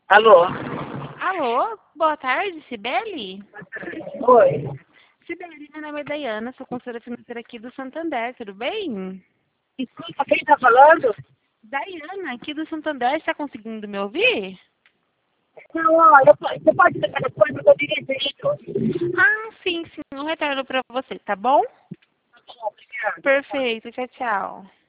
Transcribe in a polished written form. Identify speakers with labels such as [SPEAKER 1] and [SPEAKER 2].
[SPEAKER 1] Alô?
[SPEAKER 2] Alô, boa tarde, Cibele?
[SPEAKER 1] Oi.
[SPEAKER 2] Cibele, meu nome é Dayana, sou consultora financeira aqui do Santander, tudo bem?
[SPEAKER 1] Desculpa, quem tá falando?
[SPEAKER 2] Dayana, aqui do Santander, está conseguindo me ouvir?
[SPEAKER 1] Não, olha, você pode ligar depois, eu tô dirigindo.
[SPEAKER 2] Ah, sim, sim, um retorno para você, tá bom?
[SPEAKER 1] Tá bom, obrigada.
[SPEAKER 2] Perfeito, tchau, tchau.